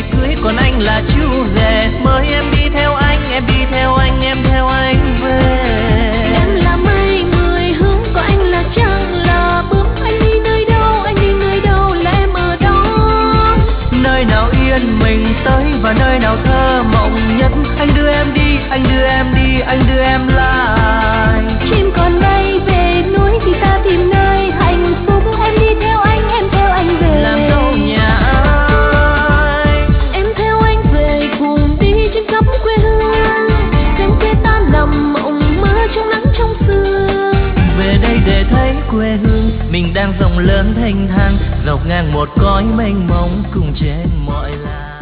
cưới, còn anh là chú rể. Mời em đi theo anh, em đi theo anh, em theo anh về. Em là mây người hướng, còn anh là trăng là bướm. Anh đi nơi đâu, anh đi nơi đâu là em ở đó. Nơi nào yên mình tới và nơi nào thơ mộng nhất. Anh đưa em đi, anh đưa em đi, anh đưa em lại. Chim còn bay về núi thì ta tìm nơi hạnh phúc. Em đi theo anh, em theo anh về. Làm dâu nhà ai? Em theo anh về cùng đi trên khắp quê hương. Xem quê ta nằm mộng mơ trong nắng trong sương. Về đây để thấy quê hương mình đang rộng lớn thênh thang, dọc ngang một cõi mênh mông cùng trên mọi làng.